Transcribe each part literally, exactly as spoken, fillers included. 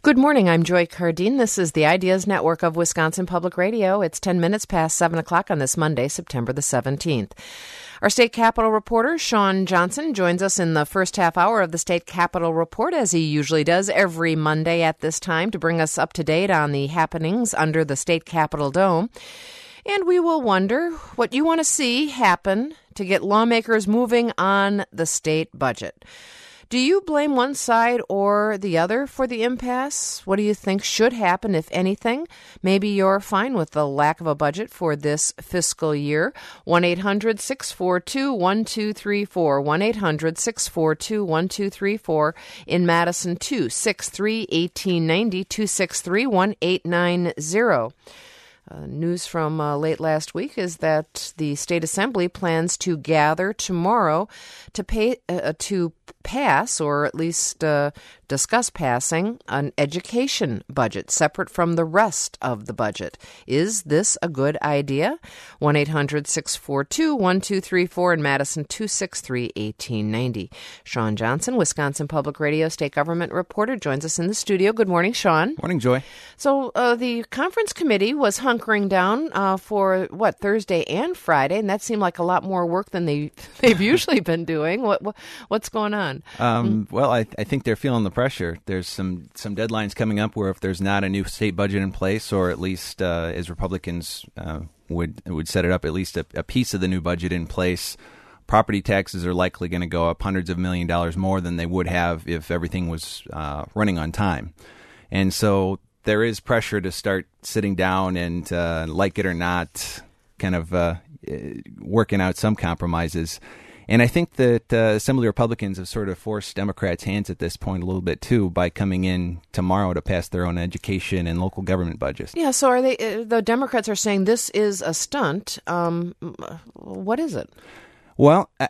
Good morning. I'm Joy Cardine. This is the Ideas Network of Wisconsin Public Radio. It's ten minutes past seven o'clock on this Monday, September the seventeenth. Our State Capitol reporter, Sean Johnson, joins us in the first half hour of the State Capitol Report, as he usually does every Monday at this time, to bring us up to date on the happenings under the State Capitol Dome. And we will wonder what you want to see happen to get lawmakers moving on the state budget. Do you blame one side or the other for the impasse? What do you think should happen, if anything? Maybe you're fine with the lack of a budget for this fiscal year. one eight hundred six four two one two three four. one eight hundred six four two one two three four. In Madison, two six three, one eight nine zero, two six three, one eight nine zero. Uh, news from uh, late last week is that the State Assembly plans to gather tomorrow to pay uh, to pass, or at least uh, discuss passing, an education budget separate from the rest of the budget. Is this a good idea? one eight hundred six four two one two three four in Madison, two six three, one eight nine zero. Sean Johnson, Wisconsin Public Radio State Government reporter, joins us in the studio. Good morning, Sean. Morning, Joy. So uh, the conference committee was hunkering down uh, for, what, Thursday and Friday, and that seemed like a lot more work than they, they've usually been doing. What, what What's going on? Um, well, I, I think they're feeling the pressure. There's some, some deadlines coming up where if there's not a new state budget in place, or at least uh, as Republicans uh, would would set it up, at least a, a piece of the new budget in place, property taxes are likely going to go up hundreds of million dollars more than they would have if everything was uh, running on time. And so there is pressure to start sitting down and, uh, like it or not, kind of uh, working out some compromises. And I think that uh, Assembly Republicans have sort of forced Democrats' hands at this point a little bit, too, by coming in tomorrow to pass their own education and local government budgets. Yeah, so are they? Uh, the Democrats are saying this is a stunt. Um, what is it? Well, I,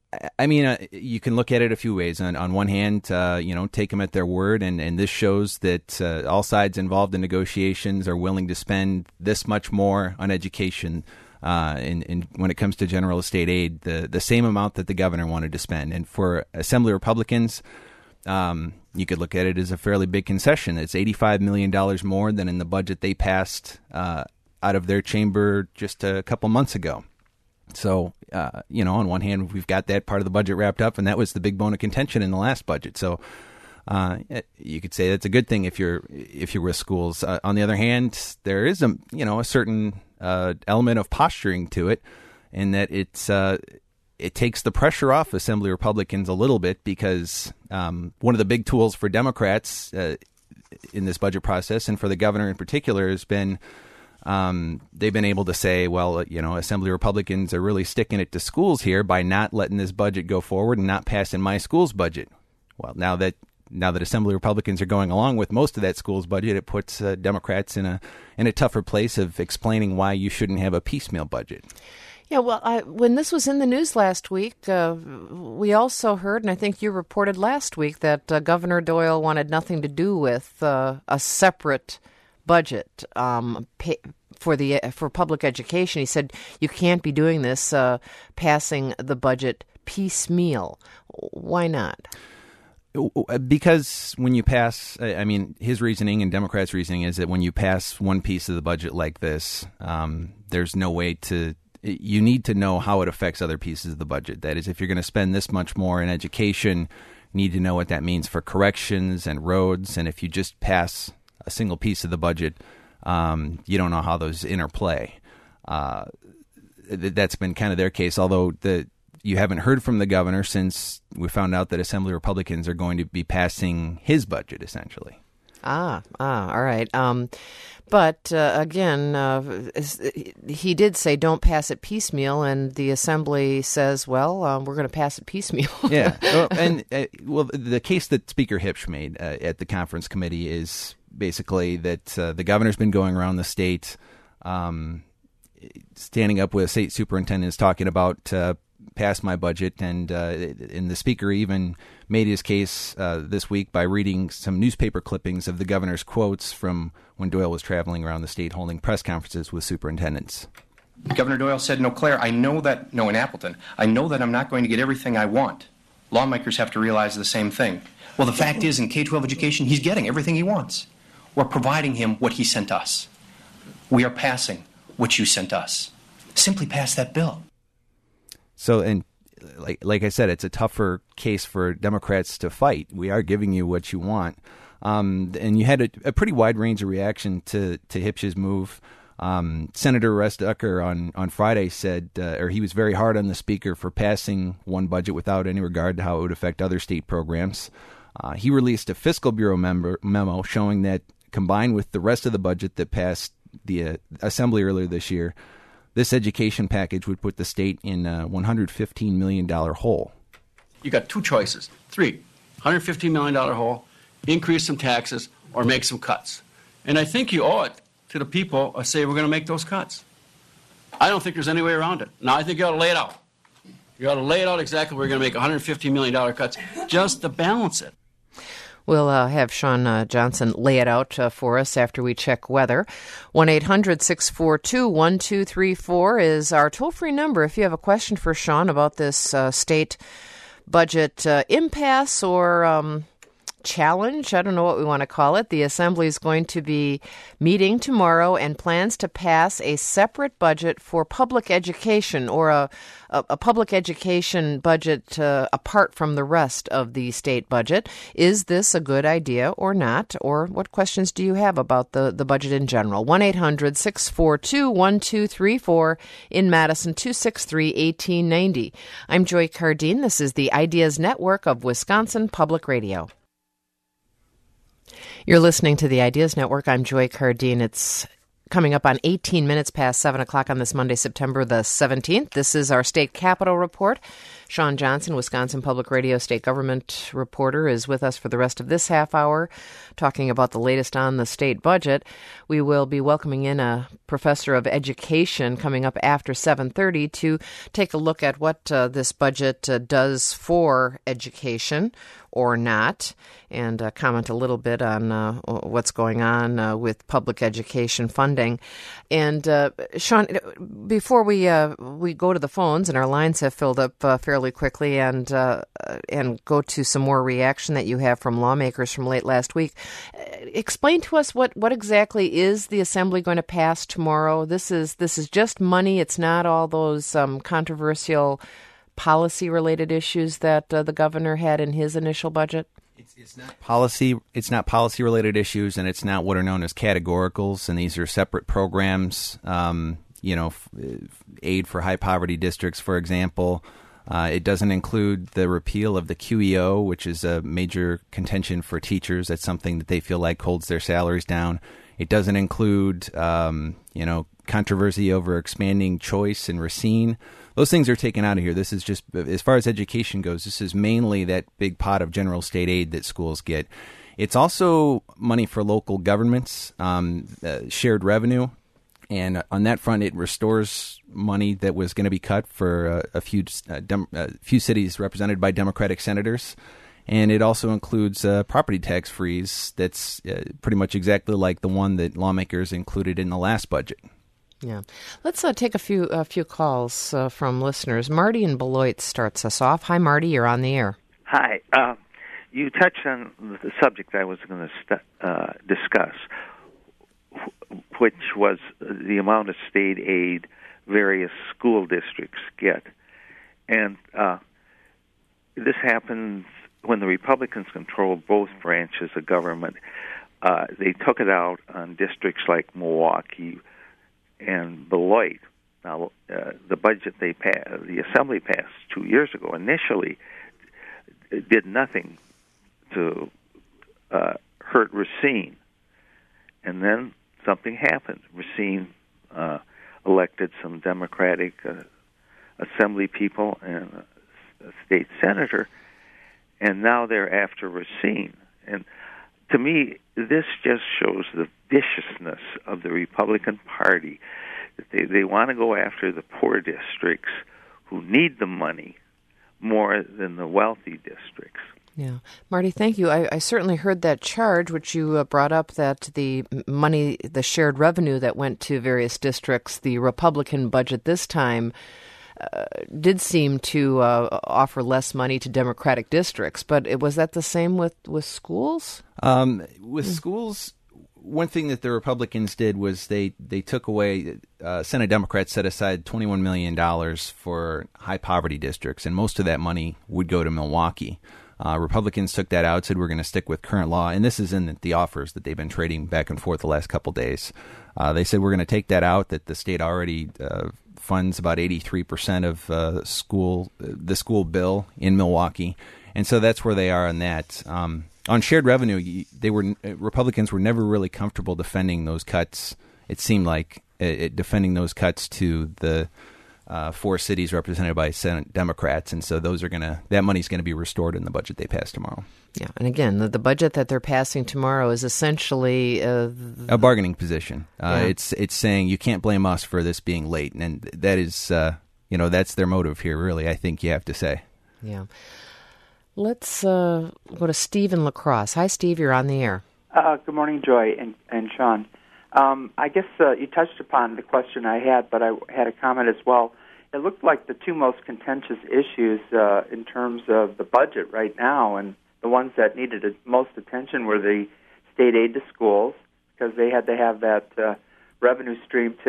I mean, uh, you can look at it a few ways. On, on one hand, uh, you know, take them at their word, and, and this shows that uh, all sides involved in negotiations are willing to spend this much more on education. Uh, in, in, when it comes to general estate aid, the, the same amount that the governor wanted to spend. And for Assembly Republicans, um, you could look at it as a fairly big concession. It's eighty-five million dollars more than in the budget they passed uh, out of their chamber just a couple months ago. So, uh, you know, on one hand, we've got that part of the budget wrapped up, and that was the big bone of contention in the last budget. So uh, you could say that's a good thing if you're if you're with schools. Uh, on the other hand, there is a you know a certain Uh, element of posturing to it, in that it's uh, it takes the pressure off Assembly Republicans a little bit, because um, one of the big tools for Democrats uh, in this budget process, and for the governor in particular, has been um, they've been able to say, well, you know, Assembly Republicans are really sticking it to schools here by not letting this budget go forward and not passing my school's budget. Well, now that Now that Assembly Republicans are going along with most of that school's budget, it puts uh, Democrats in a in a tougher place of explaining why you shouldn't have a piecemeal budget. Yeah, well, I, when this was in the news last week, uh, we also heard, and I think you reported last week, that uh, Governor Doyle wanted nothing to do with uh, a separate budget um, pay, for the for public education. He said you can't be doing this, uh, passing the budget piecemeal. Why not? Because when you pass, I mean, his reasoning and Democrats' reasoning is that when you pass one piece of the budget like this, um, there's no way to, you need to know how it affects other pieces of the budget. That is, if you're going to spend this much more in education, you need to know what that means for corrections and roads. And if you just pass a single piece of the budget, um, you don't know how those interplay. Uh, that's been kind of their case, although the You haven't heard from the governor since we found out that Assembly Republicans are going to be passing his budget, essentially. Ah, ah, all right. Um, but uh, again, uh, he did say don't pass it piecemeal, and the Assembly says, well, um, we're going to pass it piecemeal. Yeah. Well, and uh, well, the case that Speaker Hipsch made uh, at the conference committee is basically that uh, the governor's been going around the state, um, standing up with state superintendents, talking about uh, pass my budget, and uh, and the speaker even made his case uh, this week by reading some newspaper clippings of the governor's quotes from when Doyle was traveling around the state holding press conferences with superintendents. Governor Doyle said, "No, Claire, I know that, no, in Appleton, I know that I'm not going to get everything I want, Lawmakers have to realize the same thing. Well, the fact is, in K twelve education, he's getting everything he wants. We're providing him what he sent us. We are passing what you sent us. Simply pass that bill. So, and like like I said, it's a tougher case for Democrats to fight. We are giving you what you want. Um, and you had a, a pretty wide range of reaction to, to Hipsch's move. Um, Senator Russ Ducker on, on Friday said, uh, or he was very hard on the speaker for passing one budget without any regard to how it would affect other state programs. Uh, he released a Fiscal Bureau member, memo showing that combined with the rest of the budget that passed the uh, Assembly earlier this year, this education package would put the state in a one hundred fifteen million dollars hole. You got two choices. Three, one hundred fifteen million dollars hole, increase some taxes, or make some cuts. And I think you owe it to the people to say we're going to make those cuts. I don't think there's any way around it. Now, I think you ought to lay it out. You ought to lay it out exactly where you're going to make one hundred fifteen million dollars cuts just to balance it. We'll uh, have Shawn uh, Johnson lay it out uh, for us after we check weather. one eight hundred six four two one two three four is our toll-free number if you have a question for Shawn about this uh, state budget uh, impasse or um, challenge. I don't know what we want to call it. The Assembly is going to be meeting tomorrow and plans to pass a separate budget for public education, or a, a, a public education budget uh, apart from the rest of the state budget. Is this a good idea or not? Or what questions do you have about the, the budget in general? one eight hundred six four two one two three four in Madison, two six three one eight nine zero. I'm Joy Cardine. This is the Ideas Network of Wisconsin Public Radio. You're listening to the Ideas Network. I'm Joy Cardine. It's coming up on eighteen minutes past seven o'clock on this Monday, September the seventeenth. This is our State Capitol Report. Shawn Johnson, Wisconsin Public Radio State Government reporter, is with us for the rest of this half hour, talking about the latest on the state budget. We will be welcoming in a professor of education coming up after seven thirty to take a look at what uh, this budget uh, does for education or not, and uh, comment a little bit on uh, what's going on uh, with public education funding. And uh, Shawn, before we uh, we go to the phones, and our lines have filled up uh, fairly quickly, and uh, and go to some more reaction that you have from lawmakers from late last week, explain to us what, what exactly is the Assembly going to pass tomorrow? This is this is just money. It's not all those um, controversial policy-related issues that uh, the governor had in his initial budget? It's, it's not policy. It's not policy-related issues, and it's not what are known as categoricals. And these are separate programs. Um, you know, f- aid for high-poverty districts, for example. Uh, it doesn't include the repeal of the Q E O, which is a major contention for teachers. That's something that they feel like holds their salaries down. It doesn't include, um, you know, controversy over expanding choice and Racine. Those things are taken out of here. This is just, as far as education goes, this is mainly that big pot of general state aid that schools get. It's also money for local governments, um, uh, shared revenue. And on that front, it restores money that was going to be cut for uh, a few uh, dem- uh, few cities represented by Democratic senators. And it also includes uh, property tax freeze that's uh, pretty much exactly like the one that lawmakers included in the last budget. Yeah. Let's uh, take a few a few calls uh, from listeners. Marty in Beloit starts us off. Hi, Marty. You're on the air. Hi. Uh, you touched on the subject I was going to st- uh, discuss, which was the amount of state aid various school districts get. And uh, this happens when the Republicans controlled both branches of government. Uh, they took it out on districts like Milwaukee and Beloit. Now, uh, the budget they passed, the Assembly passed two years ago, initially did nothing to uh, hurt Racine. And then something happened. Racine uh, elected some Democratic uh, Assembly people and a, a state senator, and now they're after Racine. And to me, this just shows the viciousness of the Republican Party. That they, they want to go after the poor districts who need the money more than the wealthy districts. Yeah. Marty, thank you. I, I certainly heard that charge, which you uh, brought up, that the money, the shared revenue that went to various districts, the Republican budget this time uh, did seem to uh, offer less money to Democratic districts. But it, was that the same with, with schools? Um, with mm. schools, one thing that the Republicans did was they, they took away, uh, Senate Democrats set aside twenty-one million dollars for high poverty districts, and most of that money would go to Milwaukee. Uh, Republicans took that out, said we're going to stick with current law, and this is in the, the offers that they've been trading back and forth the last couple days. Uh, they said we're going to take that out, that the state already uh, funds about eighty-three percent of uh, school the school bill in Milwaukee, and so that's where they are on that. Um, on shared revenue, they were Republicans were never really comfortable defending those cuts. It seemed like it, defending those cuts to the Uh, four cities represented by Senate Democrats, and so those are going to that money's going to be restored in the budget they pass tomorrow. Yeah, and again, the, the budget that they're passing tomorrow is essentially uh, th- a bargaining position. Uh, yeah. It's it's saying you can't blame us for this being late, and that is, uh, you know, that's their motive here. Really, I think you have to say. Yeah. Let's uh, go to Steve in La Crosse. Hi, Steve. You're on the air. Uh, good morning, Joy and and Sean. Um, I guess uh, you touched upon the question I had, but I had a comment as well. It looked like the two most contentious issues uh, in terms of the budget right now, and the ones that needed the most attention were the state aid to schools, because they had to have that uh, revenue stream to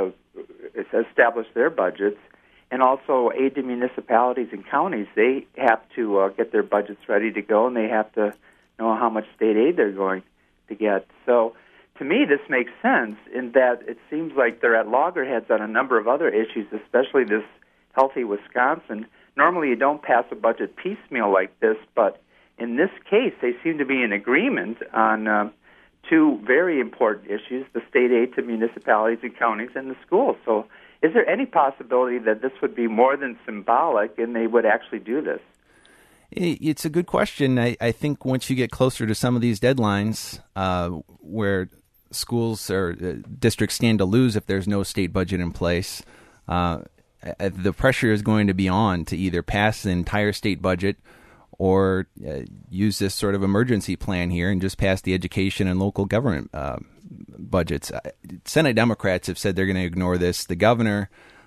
uh, establish their budgets, and also aid to municipalities and counties. They have to uh, get their budgets ready to go, and they have to know how much state aid they're going to get. So to me, this makes sense in that it seems like they're at loggerheads on a number of other issues, especially this Healthy Wisconsin. Normally, you don't pass a budget piecemeal like this, but in this case, they seem to be in agreement on uh, two very important issues, the state aid to municipalities and counties and the schools. So is there any possibility that this would be more than symbolic and they would actually do this? It's a good question. I, I think once you get closer to some of these deadlines uh, where schools or uh, districts stand to lose if there's no state budget in place, uh, the pressure is going to be on to either pass the entire state budget or uh, use this sort of emergency plan here and just pass the education and local government uh, budgets. Senate Democrats have said they're going to ignore this. The governor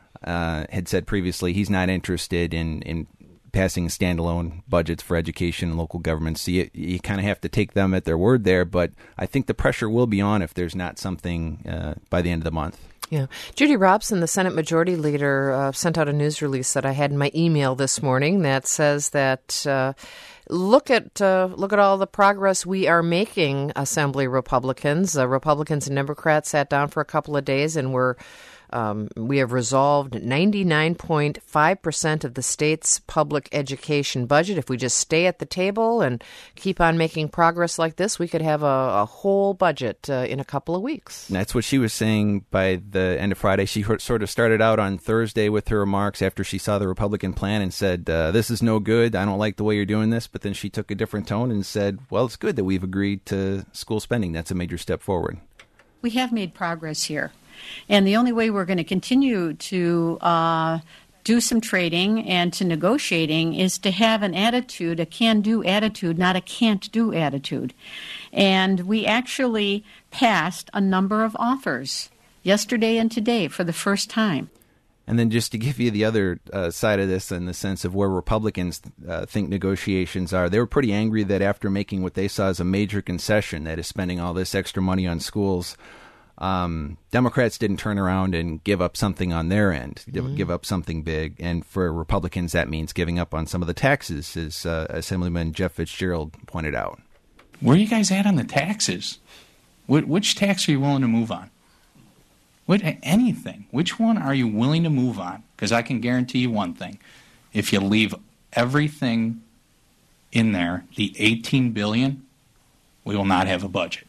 uh, had said previously he's not interested in, in passing standalone budgets for education and local governments. So you, you kind of have to take them at their word there. But I think the pressure will be on if there's not something uh, by the end of the month. Yeah. Judy Robson, the Senate Majority Leader, uh, sent out a news release that I had in my email this morning that says that uh, look at uh, look at all the progress we are making, Assembly Republicans. Uh, Republicans and Democrats sat down for a couple of days and were Um, we have resolved ninety-nine point five percent of the state's public education budget. If we just stay at the table and keep on making progress like this, we could have a, a whole budget uh, in a couple of weeks. And that's what she was saying by the end of Friday. She sort of started out on Thursday with her remarks after she saw the Republican plan and said, uh, this is no good. I don't like the way you're doing this. But then she took a different tone and said, well, it's good that we've agreed to school spending. That's a major step forward. We have made progress here. And the only way we're going to continue to uh, do some trading and to negotiating is to have an attitude, a can-do attitude, not a can't-do attitude. And we actually passed a number of offers yesterday and today for the first time. And then just to give you the other uh, side of this in the sense of where Republicans uh, think negotiations are, they were pretty angry that after making what they saw as a major concession, that is spending all this extra money on schools, Um, Democrats didn't turn around and give up something on their end, mm-hmm. give up something big. And for Republicans, that means giving up on some of the taxes, as uh, Assemblyman Jeff Fitzgerald pointed out. Where are you guys at on the taxes? What, which tax are you willing to move on? What, anything. Which one are you willing to move on? Because I can guarantee you one thing. If you leave everything in there, the eighteen billion dollars, we will not have a budget.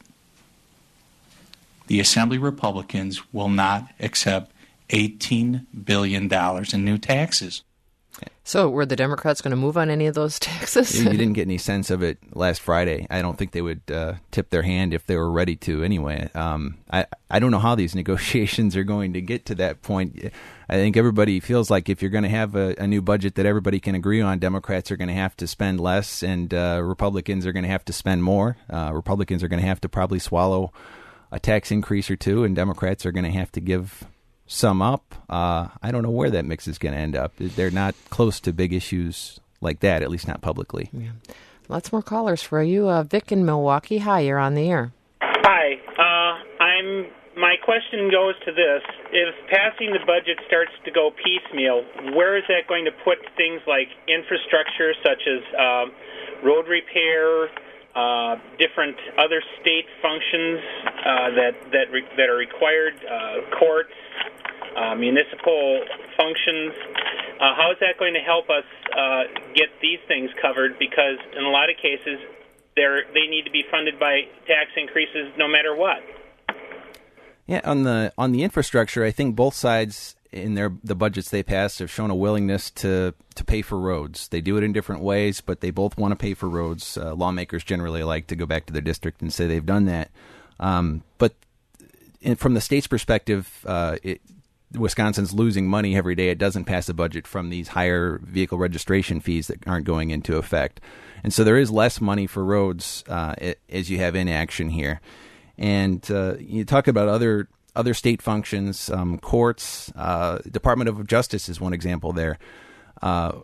The Assembly Republicans will not accept eighteen billion dollars in new taxes. So were the Democrats going to move on any of those taxes? You didn't get any sense of it last Friday. I don't think they would uh, tip their hand if they were ready to anyway. Um, I, I don't know how these negotiations are going to get to that point. I think everybody feels like if you're going to have a, a new budget that everybody can agree on, Democrats are going to have to spend less and uh, Republicans are going to have to spend more. Uh, Republicans are going to have to probably swallow a tax increase or two, and Democrats are going to have to give sum up, uh, I don't know where that mix is going to end up. They're not close to big issues like that, at least not publicly. Yeah. Lots more callers for you. Uh, Vic in Milwaukee. Hi, you're on the air. Hi. Uh, I'm. My question goes to this. If passing the budget starts to go piecemeal, where is that going to put things like infrastructure such as uh, road repair, uh, different other state functions uh, that that re- that are required, uh, courts, uh, municipal functions? Uh, how is that going to help us uh, get these things covered? Because in a lot of cases, they're they need to be funded by tax increases no matter what. Yeah, on the on the infrastructure, I think both sides in their the budgets they passed have shown a willingness to, to pay for roads. They do it in different ways, but they both want to pay for roads. Uh, lawmakers generally like to go back to their district and say they've done that. Um, but in, from the state's perspective, uh, it, Wisconsin's losing money every day it doesn't pass a budget from these higher vehicle registration fees that aren't going into effect. And so there is less money for roads uh, as you have inaction here. And uh, you talk about other other state functions, um, courts, uh, Department of Justice is one example there. Uh,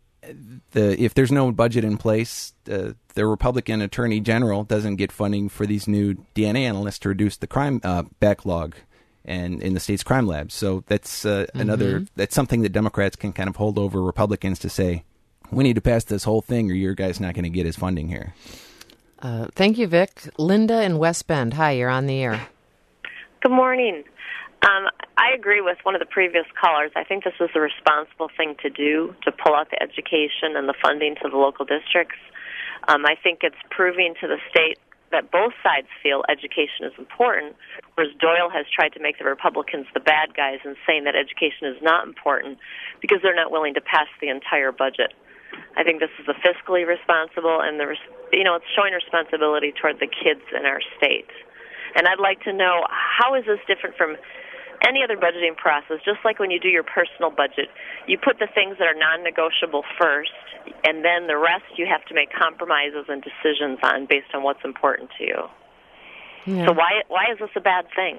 the if there's no budget in place, uh, the Republican Attorney General doesn't get funding for these new D N A analysts to reduce the crime uh, backlog and in the state's crime labs. So that's uh, mm-hmm. another that's something that Democrats can kind of hold over Republicans to say, we need to pass this whole thing or your guy's not going to get his funding here. Uh, thank you, Vic. Linda in West Bend. Hi, you're on the air. Good morning. Um, I agree with one of the previous callers. I think this is the responsible thing to do, to pull out the education and the funding to the local districts. Um, I think it's proving to the state that both sides feel education is important, whereas Doyle has tried to make the Republicans the bad guys and saying that education is not important because they're not willing to pass the entire budget. I think this is the fiscally responsible, and the you know it's showing responsibility toward the kids in our state. And I'd like to know, how is this different from any other budgeting process? Just like when you do your personal budget, you put the things that are non-negotiable first, and then the rest you have to make compromises and decisions on based on what's important to you. Yeah. So why why is this a bad thing?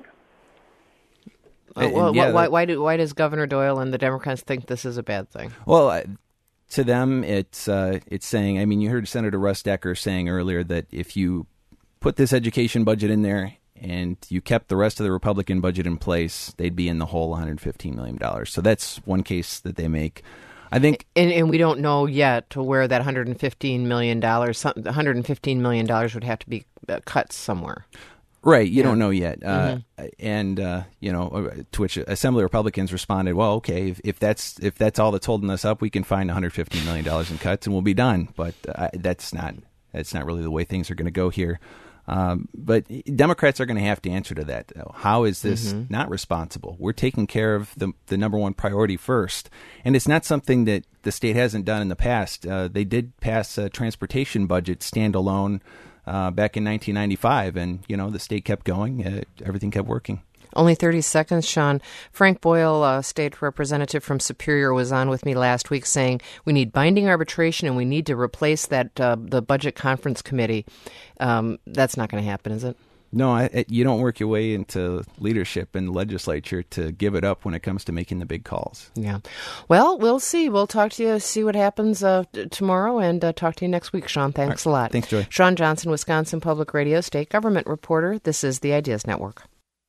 Uh, well, yeah, why, why do why does Governor Doyle and the Democrats think this is a bad thing? Well, I, to them, it's uh, it's saying. I mean, you heard Senator Russ Decker saying earlier that if you put this education budget in there and you kept the rest of the Republican budget in place, they'd be in the hole one hundred fifteen million dollars. So that's one case that they make. I think, and, and we don't know yet where that one hundred fifteen million dollars, one hundred fifteen million dollars would have to be cut somewhere. Right, you yeah. don't know yet. Uh, mm-hmm. And, uh, you know, to which Assembly Republicans responded, well, okay, if, if that's if that's all that's holding us up, we can find one hundred fifteen million dollars in cuts and we'll be done. But uh, that's not that's not really the way things are going to go here. Um, but Democrats are going to have to answer to that. How is this mm-hmm. not responsible? We're taking care of the the number one priority first. And it's not something that the state hasn't done in the past. Uh, they did pass a transportation budget standalone uh, back in nineteen ninety-five. And, you know, the state kept going. Uh, everything kept working. Only thirty seconds, Sean. Frank Boyle, uh, state representative from Superior, was on with me last week saying we need binding arbitration and we need to replace that uh, the budget conference committee. Um, that's not going to happen, is it? No, I, you don't work your way into leadership in the legislature to give it up when it comes to making the big calls. Yeah. Well, we'll see. We'll talk to you, see what happens uh, t- tomorrow, and uh, talk to you next week, Sean. Thanks right. a lot. Thanks, Joy. Sean Johnson, Wisconsin Public Radio, state government reporter. This is the Ideas Network.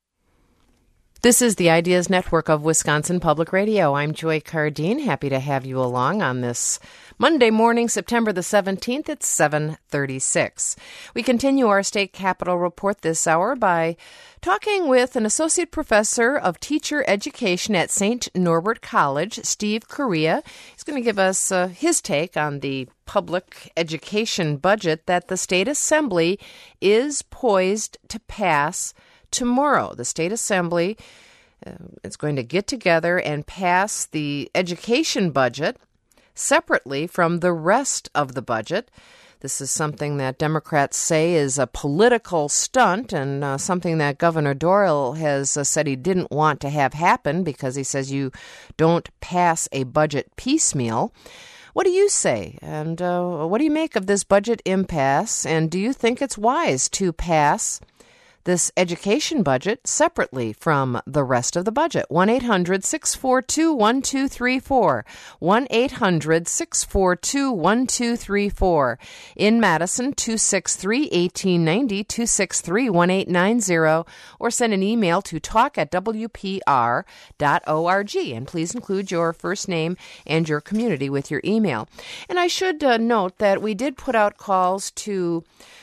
This is the Ideas Network of Wisconsin Public Radio. I'm Joy Cardine. Happy to have you along on this Monday morning, September the seventeenth. It's seven thirty-six. We continue our state capitol report this hour by talking with an associate professor of teacher education at Saint Norbert College, Steve Correa. He's going to give us uh, his take on the public education budget that the State Assembly is poised to pass tomorrow. The State Assembly uh, is going to get together and pass the education budget separately from the rest of the budget. This is something that Democrats say is a political stunt and uh, something that Governor Doyle has uh, said he didn't want to have happen because he says you don't pass a budget piecemeal. What do you say? And uh, what do you make of this budget impasse? And do you think it's wise to pass this education budget separately from the rest of the budget. one eight hundred six four two one two three four. one eight hundred six four two one two three four. In Madison, two six three, one eight nine zero, two six three, one eight nine zero, or send an email to talk at w p r dot org. And please include your first name and your community with your email. And I should uh, note that we did put out calls to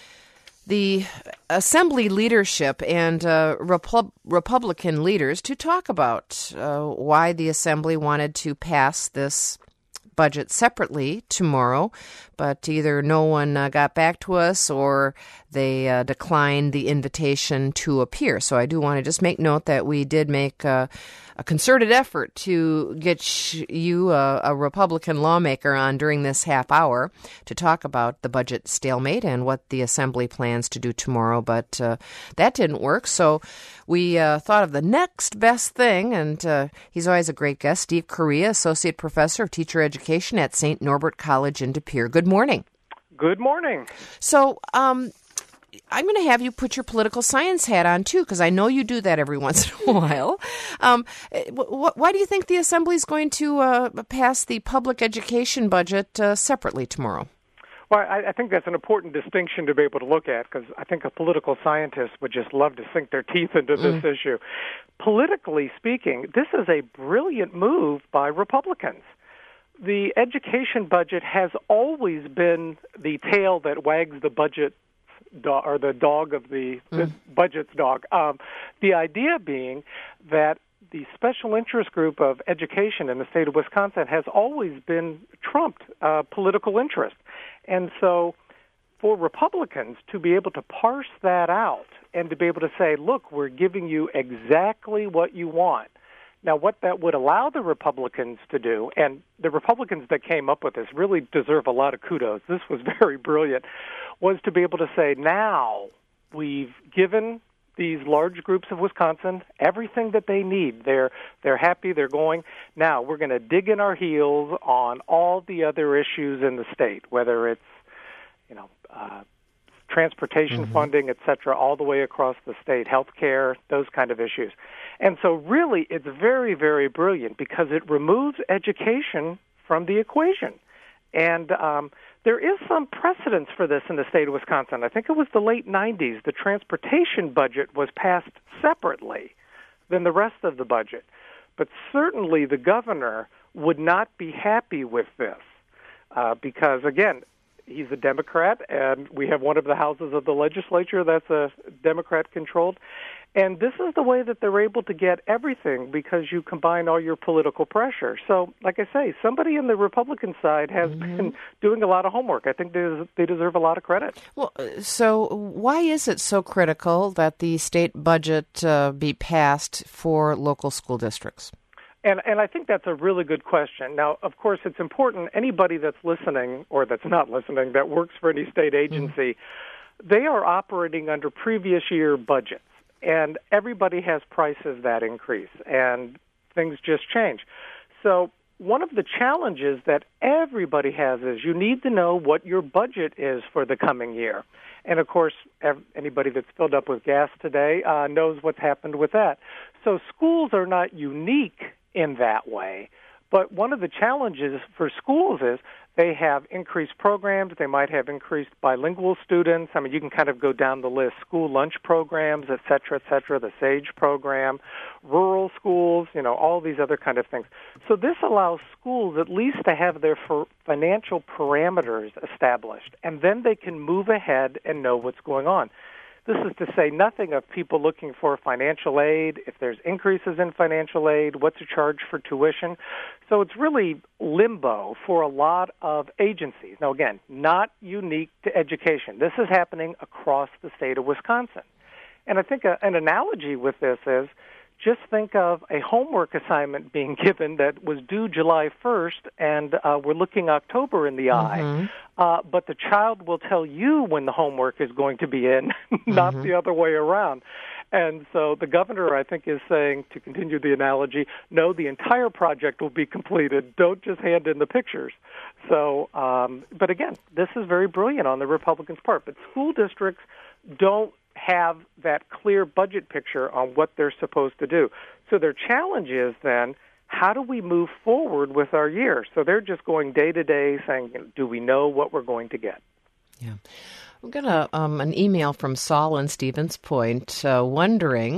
the Assembly leadership and uh, Repub- Republican leaders to talk about uh, why the Assembly wanted to pass this budget separately tomorrow, but either no one uh, got back to us or they uh, declined the invitation to appear. So I do want to just make note that we did make uh, a concerted effort to get sh- you, uh, a Republican lawmaker, on during this half hour to talk about the budget stalemate and what the Assembly plans to do tomorrow, but uh, that didn't work. So we uh, thought of the next best thing, and uh, he's always a great guest, Steve Correa, Associate Professor of Teacher Education at Saint Norbert College in De Pere. Good morning. Good morning. So, um, I'm going to have you put your political science hat on, too, because I know you do that every once in a while. Um, wh- why do you think the Assembly is going to uh, pass the public education budget uh, separately tomorrow? Well, I, I think that's an important distinction to be able to look at, because I think a political scientist would just love to sink their teeth into this mm. issue. Politically speaking, this is a brilliant move by Republicans. The education budget has always been the tail that wags the budget Do- or the dog of the, mm. the budget's dog. Um, the idea being that the special interest group of education in the state of Wisconsin has always been trumped uh, political interest. And so for Republicans to be able to parse that out and to be able to say, look, we're giving you exactly what you want. Now, what that would allow the Republicans to do, and the Republicans that came up with this really deserve a lot of kudos. This was very brilliant, was to be able to say, now we've given these large groups of Wisconsin everything that they need. They're they're happy, they're going. Now we're going to dig in our heels on all the other issues in the state, whether it's, you know, uh, transportation mm-hmm. funding, et cetera, all the way across the state, health care, those kind of issues. And so really it's very, very brilliant because it removes education from the equation. And um, there is some precedence for this in the state of Wisconsin. I think it was the late nineties. The transportation budget was passed separately than the rest of the budget. But certainly the governor would not be happy with this uh, because, again, he's a Democrat, and we have one of the houses of the legislature that's a Democrat-controlled. And this is the way that they're able to get everything because you combine all your political pressure. So, like I say, somebody in the Republican side has mm-hmm. been doing a lot of homework. I think they, they deserve a lot of credit. Well, so why is it so critical that the state budget uh, be passed for local school districts? And and I think that's a really good question. Now, of course, it's important, anybody that's listening or that's not listening that works for any state agency, mm-hmm. they are operating under previous year budgets. And everybody has prices that increase, and things just change. So one of the challenges that everybody has is you need to know what your budget is for the coming year. And, of course, anybody that's filled up with gas today uh, knows what's happened with that. So schools are not unique in that way. But one of the challenges for schools is they have increased programs. They might have increased bilingual students. I mean, you can kind of go down the list. School lunch programs, et cetera, et cetera, the SAGE program, rural schools, you know, all these other kind of things. So this allows schools at least to have their financial parameters established, and then they can move ahead and know what's going on. This is to say nothing of people looking for financial aid, if there's increases in financial aid, what's a charge for tuition. So it's really limbo for a lot of agencies. Now, again, not unique to education. This is happening across the state of Wisconsin. And I think a, an analogy with this is just think of a homework assignment being given that was due July first, and uh, we're looking October in the mm-hmm. eye. Uh, but the child will tell you when the homework is going to be in, not mm-hmm. the other way around. And so the governor, I think, is saying, to continue the analogy, no, the entire project will be completed. Don't just hand in the pictures. So, um, but again, this is very brilliant on the Republicans' part. But school districts don't have that clear budget picture on what they're supposed to do. So their challenge is then, how do we move forward with our year? So they're just going day to day saying, do we know what we're going to get? Yeah. We've got a, um, an email from Saul in Stevens Point uh, wondering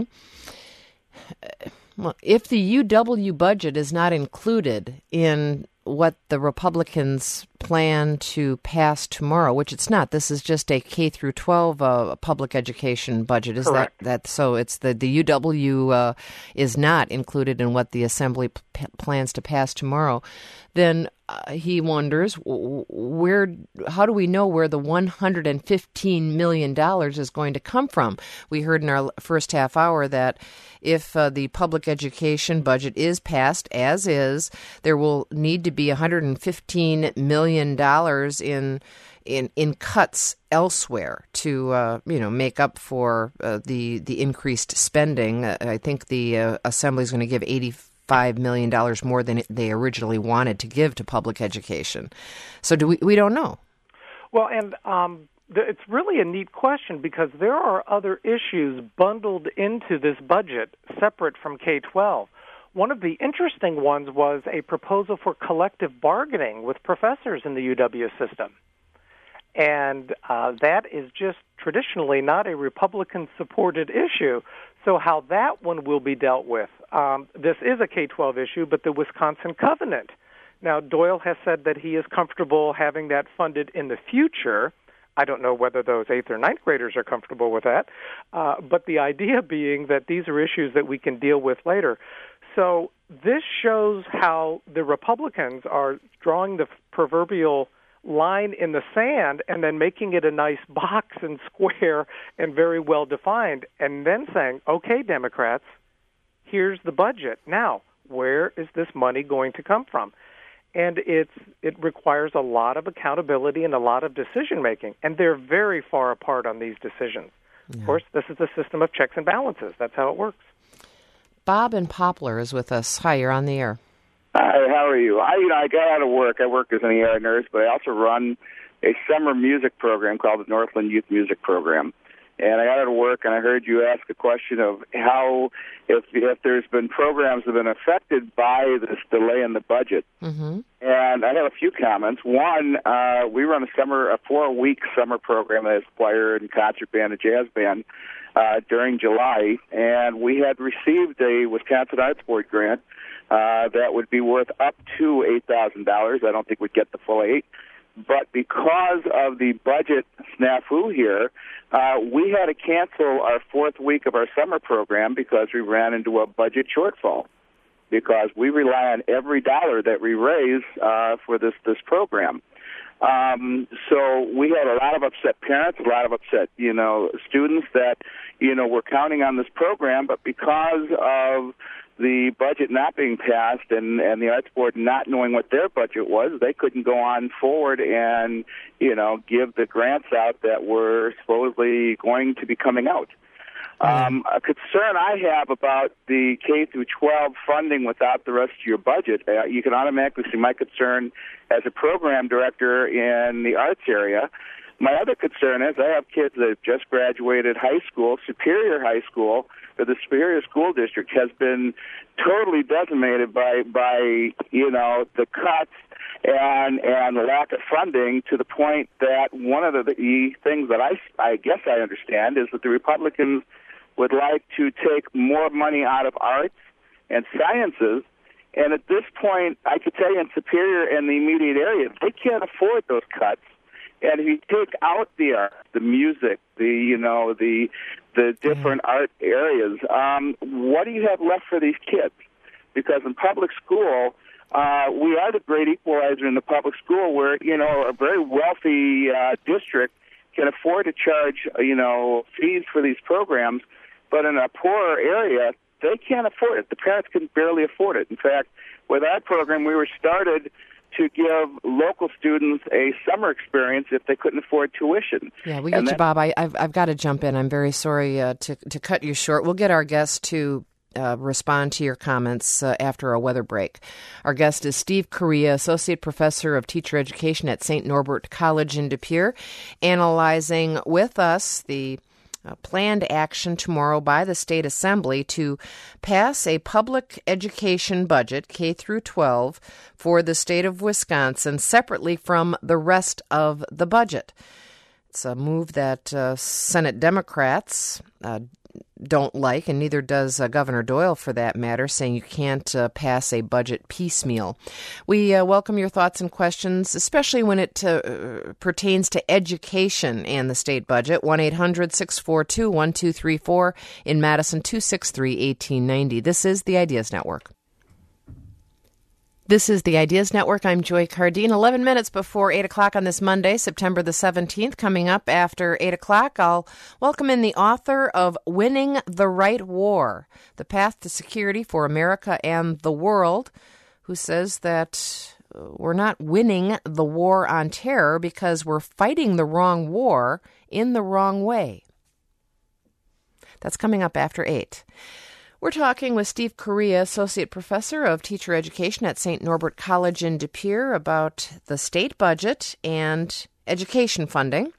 well, if the U W budget is not included in what the Republicans plan to pass tomorrow, which it's not. This is just a K through twelve uh, public education budget. Is Correct. that that so? It's the the U W uh, is not included in what the Assembly p- plans to pass tomorrow. Then uh, he wonders where. How do we know where the one hundred fifteen million dollars is going to come from? We heard in our first half hour that if uh, the public education budget is passed as is, there will need to be one hundred fifteen million dollars in in in cuts elsewhere to uh, you know make up for uh, the the increased spending. Uh, I think the uh, Assembly is going to give eighty-five million dollars more than they originally wanted to give to public education. So do we? We don't know. Well, and um, th- it's really a neat question because there are other issues bundled into this budget separate from K twelve. One of the interesting ones was a proposal for collective bargaining with professors in the U W system. And uh, that is just traditionally not a Republican-supported issue. So how that one will be dealt with, um, this is a K twelve issue, but the Wisconsin Covenant. Now, Doyle has said that he is comfortable having that funded in the future. I don't know whether those eighth or ninth graders are comfortable with that. Uh, but the idea being that these are issues that we can deal with later. So this shows how the Republicans are drawing the proverbial line in the sand and then making it a nice box and square and very well defined, and then saying, okay, Democrats, here's the budget. Now, where is this money going to come from? And it's it requires a lot of accountability and a lot of decision-making, and they're very far apart on these decisions. Yeah. Of course, this is a system of checks and balances. That's how it works. Bob in Poplar is with us. Hi, you're on the air. Hi, how are you? I, you know, I got out of work. I work as an E R nurse, but I also run a summer music program called the Northland Youth Music Program. And I got out of work, and I heard you ask a question of how, if if there's been programs that have been affected by this delay in the budget. Mm-hmm. And I have a few comments. One, uh, we run a summer, a four-week summer program as choir and concert band and jazz band uh, during July, and we had received a Wisconsin Arts Board grant uh, that would be worth up to eight thousand dollars. I don't think we'd get the full eight. But because of the budget snafu here, uh, we had to cancel our fourth week of our summer program because we ran into a budget shortfall, because we rely on every dollar that we raise uh, for this, this program. Um, so we had a lot of upset parents, a lot of upset, you know, students that, you know, were counting on this program, but because of the budget not being passed and, and the Arts Board not knowing what their budget was, they couldn't go on forward and, you know, give the grants out that were supposedly going to be coming out. Um, a concern I have about the K through twelve funding without the rest of your budget, uh, you can automatically see my concern as a program director in the arts area. My other concern is I have kids that have just graduated high school. Superior High School, or the Superior School District, has been totally decimated by, by you know, the cuts and and the lack of funding, to the point that one of the, the things that I, I guess I understand is that the Republicans would like to take more money out of arts and sciences. And at this point, I could tell you in Superior and the immediate area, they can't afford those cuts. And if you take out the art, the music, the you know the the different mm-hmm. art areas, um, what do you have left for these kids? Because in public school, uh, we are the great equalizer in the public school, where you know a very wealthy uh, district can afford to charge you know fees for these programs, but in a poorer area, they can't afford it. The parents can barely afford it. In fact, with our program, we were started to give local students a summer experience if they couldn't afford tuition. Yeah, we get and you, then, Bob. I, I've I've got to jump in. I'm very sorry uh, to to cut you short. We'll get our guest to uh, respond to your comments uh, after a weather break. Our guest is Steve Correa, Associate Professor of Teacher Education at Saint Norbert College in De Pere, analyzing with us the a planned action tomorrow by the State Assembly to pass a public education budget, K through twelve, for the state of Wisconsin separately from the rest of the budget. It's a move that uh, Senate Democrats uh, don't like, and neither does uh, Governor Doyle, for that matter, saying you can't uh, pass a budget piecemeal. We uh, welcome your thoughts and questions, especially when it uh, pertains to education and the state budget. one eight hundred six four two one two three four, in Madison, two six three one eight nine zero. This is the Ideas Network. This is the Ideas Network. I'm Joy Cardine. eleven minutes before eight o'clock on this Monday, September the seventeenth. Coming up after eight o'clock, I'll welcome in the author of Winning the Right War, The Path to Security for America and the World, who says that we're not winning the war on terror because we're fighting the wrong war in the wrong way. That's coming up after eight. We're talking with Steve Correa, Associate Professor of Teacher Education at Saint Norbert College in De Pere, about the state budget and education funding.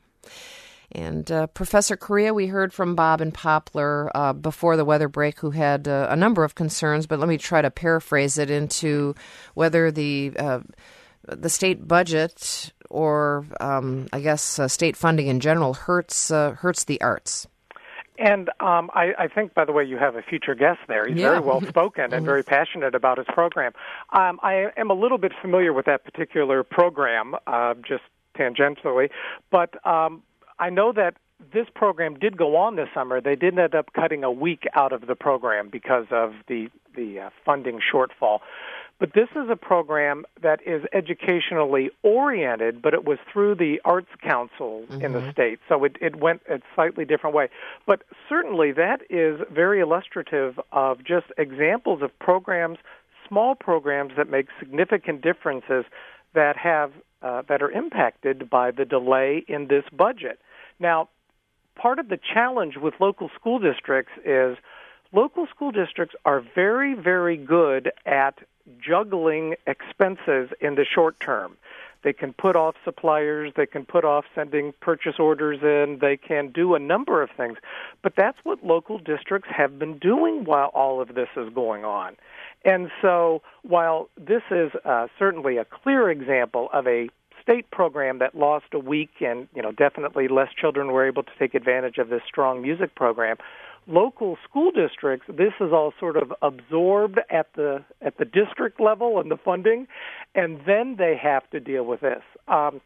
And uh, Professor Correa, we heard from Bob and Poplar uh, before the weather break, who had uh, a number of concerns, but let me try to paraphrase it into whether the uh, the state budget or, um, I guess, uh, state funding in general hurts uh, hurts the arts. And um, I, I think, by the way, you have a future guest there. He's yeah. very well-spoken and very passionate about his program. Um, I am a little bit familiar with that particular program, uh, just tangentially, but um, I know that this program did go on this summer. They did end up cutting a week out of the program because of the, the uh, funding shortfall. But this is a program that is educationally oriented, but it was through the Arts Council mm-hmm. in the state. So it, it went a slightly different way. But certainly that is very illustrative of just examples of programs, small programs that make significant differences that have uh, that are impacted by the delay in this budget. Now, part of the challenge with local school districts is local school districts are very, very good at juggling expenses in the short term. They can put off suppliers, they can put off sending purchase orders in, they can do a number of things. But that's what local districts have been doing while all of this is going on. And so while this is uh, certainly a clear example of a state program that lost a week and, you know, definitely less children were able to take advantage of this strong music program, local school districts, this is all sort of absorbed at the at the district level and the funding, and then they have to deal with this. Um,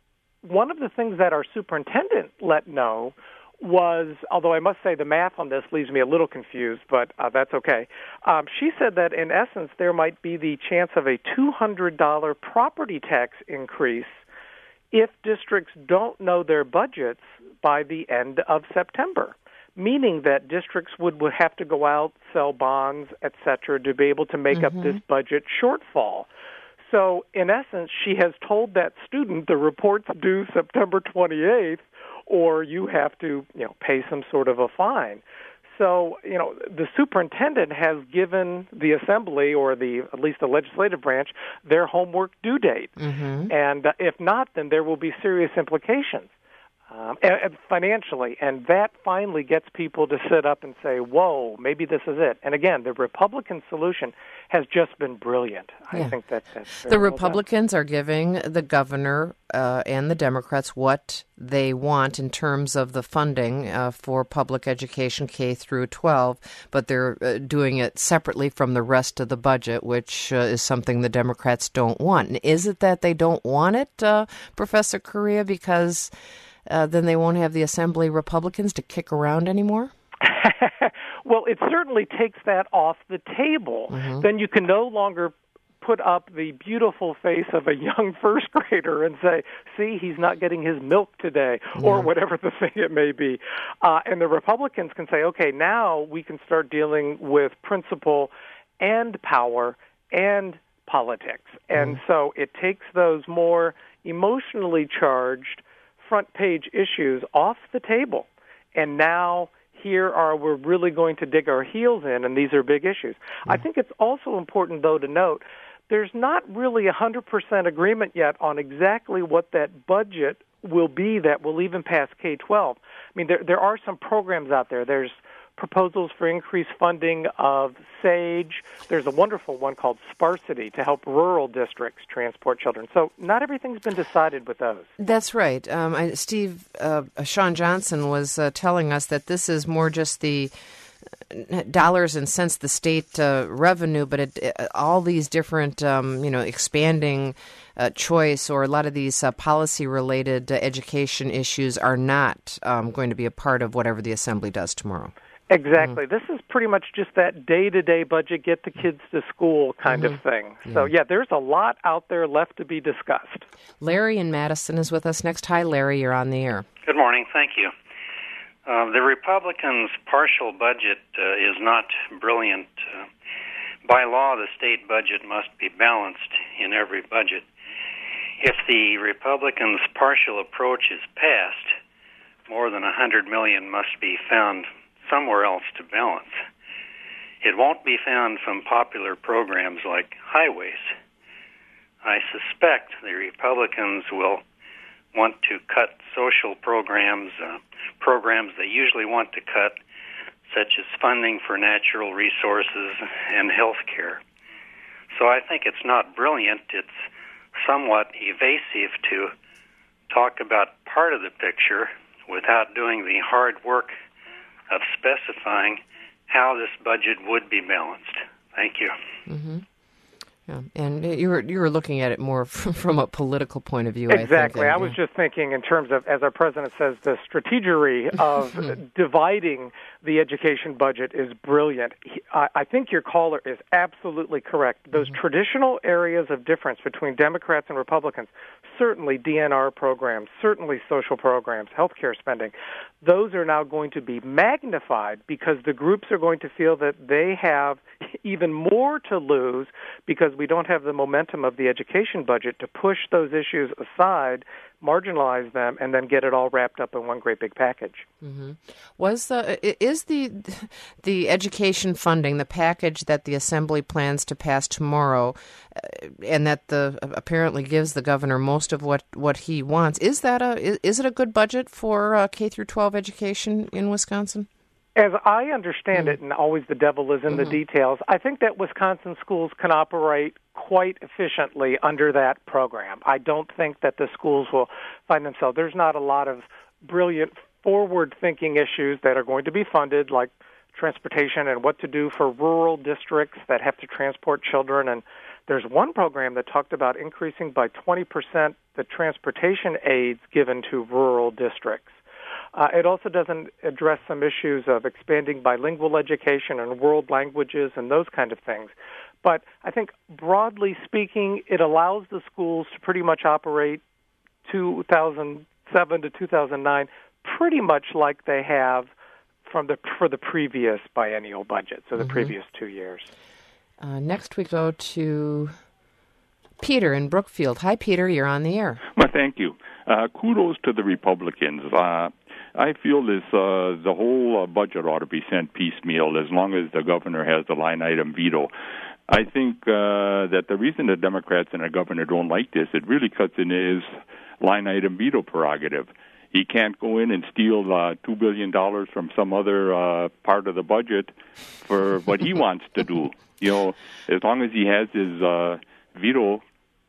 one of the things that our superintendent let know was, although I must say the math on this leaves me a little confused, but uh, that's okay. Um, she said that in essence there might be the chance of a two hundred dollars property tax increase if districts don't know their budgets by the end of September, meaning that districts would, would have to go out, sell bonds, et cetera, to be able to make mm-hmm. up this budget shortfall. So, in essence, she has told that student the report's due September twenty-eighth, or you have to, you know, pay some sort of a fine. So, you know, the superintendent has given the assembly, or the at least the legislative branch, their homework due date. Mm-hmm. And uh, if not, then there will be serious implications. Um, and, and financially, and that finally gets people to sit up and say, whoa, maybe this is it. And again, the Republican solution has just been brilliant. Yeah. I think that that's very the well Republicans done. are giving the governor uh, and the Democrats what they want in terms of the funding uh, for public education K through twelve, but they're uh, doing it separately from the rest of the budget, which uh, is something the Democrats don't want. And is it that they don't want it, uh, Professor Correa, because Uh, then they won't have the Assembly Republicans to kick around anymore? Well, it certainly takes that off the table. Mm-hmm. Then you can no longer put up the beautiful face of a young first grader and say, see, he's not getting his milk today, yeah. or whatever the thing it may be. Uh, and the Republicans can say, okay, now we can start dealing with principle and power and politics. And mm-hmm. so it takes those more emotionally charged front page issues off the table. And now here are, we're really going to dig our heels in, and these are big issues. Mm-hmm. I think it's also important, though, to note there's not really one hundred percent agreement yet on exactly what that budget will be that we'll even pass K twelve. I mean, there there are some programs out there. There's proposals for increased funding of SAGE. There's a wonderful one called Sparsity to help rural districts transport children. So not everything's been decided with those. That's right. Um, I, Steve, uh, Sean Johnson was uh, telling us that this is more just the dollars and cents, the state uh, revenue, but it, it, all these different, um, you know, expanding uh, choice or a lot of these uh, policy-related uh, education issues are not um, going to be a part of whatever the Assembly does tomorrow. Exactly. Mm. This is pretty much just that day-to-day budget, get the kids to school kind mm-hmm. of thing. Yeah. So, yeah, there's a lot out there left to be discussed. Larry in Madison is with us next. Hi, Larry. You're on the air. Good morning. Thank you. Uh, the Republicans' partial budget uh, is not brilliant. Uh, by law, the state budget must be balanced in every budget. If the Republicans' partial approach is passed, more than one hundred million dollars must be found somewhere else to balance. It won't be found from popular programs like highways. I suspect the Republicans will want to cut social programs, uh, programs they usually want to cut, such as funding for natural resources and health care. So I think it's not brilliant. It's somewhat evasive to talk about part of the picture without doing the hard work of specifying how this budget would be balanced. Thank you. Mm-hmm. Yeah. And you were you were looking at it more from, from a political point of view. Exactly. I, think, I was yeah. just thinking in terms of, as our president says, the strategery of dividing the education budget is brilliant. He, I, I think your caller is absolutely correct. Those mm-hmm. traditional areas of difference between Democrats and Republicans, certainly D N R programs, certainly social programs, healthcare spending, those are now going to be magnified because the groups are going to feel that they have even more to lose because we don't have the momentum of the education budget to push those issues aside, marginalize them, and then get it all wrapped up in one great big package. Mm-hmm. Was the is the the education funding, the package that the Assembly plans to pass tomorrow, uh, and that the apparently gives the governor most of what, what he wants, is that a is, is it a good budget for uh, K through twelve education in Wisconsin? As I understand mm-hmm. it, and always the devil is in mm-hmm. the details, I think that Wisconsin schools can operate quite efficiently under that program. I don't think that the schools will find themselves. There's not a lot of brilliant forward-thinking issues that are going to be funded, like transportation and what to do for rural districts that have to transport children. And there's one program that talked about increasing by twenty percent the transportation aids given to rural districts. Uh, it also doesn't address some issues of expanding bilingual education and world languages and those kind of things. But I think broadly speaking, it allows the schools to pretty much operate two thousand seven to two thousand nine pretty much like they have from the for the previous biennial budget, so the mm-hmm. previous two years. Uh, next we go to Peter in Brookfield. Hi, Peter. You're on the air. Well, thank you. Uh, kudos to the Republicans. Uh, I feel this uh, the whole uh, budget ought to be sent piecemeal as long as the governor has the line item veto. I think uh, that the reason the Democrats and the governor don't like this, it really cuts in his line item veto prerogative. He can't go in and steal uh, two billion dollars from some other uh, part of the budget for what he wants to do. You know, as long as he has his uh, veto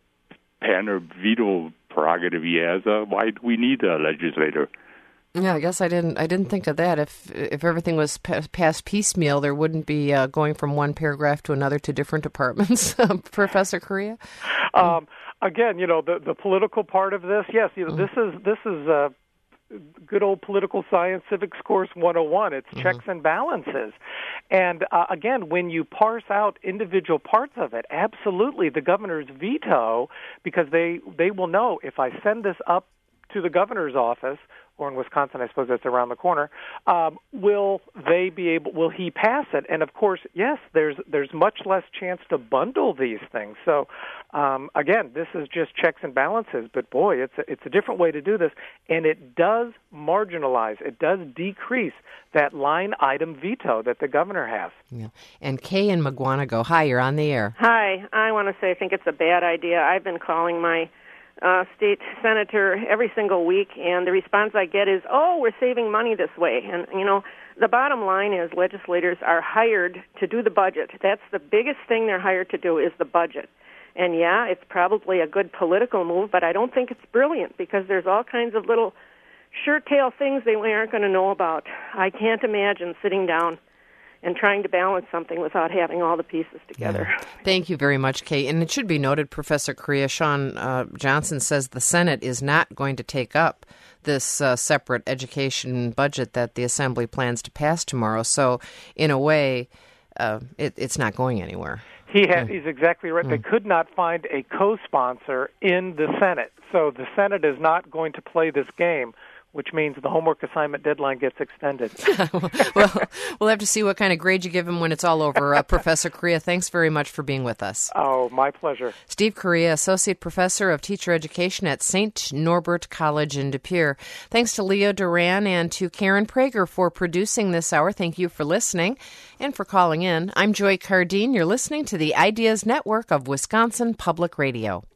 pen or veto prerogative he has, uh, why do we need a legislator? Yeah, I guess I didn't. I didn't think of that. If if everything was pa- passed piecemeal, there wouldn't be uh, going from one paragraph to another to different departments. Professor Correa. Um, again, you know, the the political part of this. Yes, you know, this is this is uh, good old political science, civics course one oh one. It's mm-hmm. checks and balances. And uh, again, when you parse out individual parts of it, absolutely, the governor's veto, because they they will know if I send this up to the governor's office, or in Wisconsin, I suppose that's around the corner, um, will they be able, will he pass it? And of course, yes, there's there's much less chance to bundle these things. So um, again, this is just checks and balances, but boy, it's a, it's a different way to do this, and it does marginalize, it does decrease that line item veto that the governor has. Yeah. And Kay in Mugwanago, hi, you're on the air. Hi, I want to say I think it's a bad idea. I've been calling my uh, state senator every single week, and the response I get is, oh, we're saving money this way. And, you know, the bottom line is legislators are hired to do the budget. That's the biggest thing they're hired to do is the budget. And, yeah, it's probably a good political move, but I don't think it's brilliant because there's all kinds of little sure-tail things they aren't going to know about. I can't imagine sitting down and trying to balance something without having all the pieces together. Yeah. Thank you very much, Kate. And it should be noted, Professor Correa, Shawn uh, Johnson says the Senate is not going to take up this uh, separate education budget that the Assembly plans to pass tomorrow. So, in a way, uh, it, it's not going anywhere. He has, he's exactly right. Mm. They could not find a co-sponsor in the Senate. So the Senate is not going to play this game, which means the homework assignment deadline gets extended. Well, we'll have to see what kind of grade you give him when it's all over. Uh, Professor Correa, thanks very much for being with us. Oh, my pleasure. Steve Correa, Associate Professor of Teacher Education at Saint Norbert College in De Pere. Thanks to Leo Duran and to Karen Prager for producing this hour. Thank you for listening and for calling in. I'm Joy Cardine. You're listening to the Ideas Network of Wisconsin Public Radio.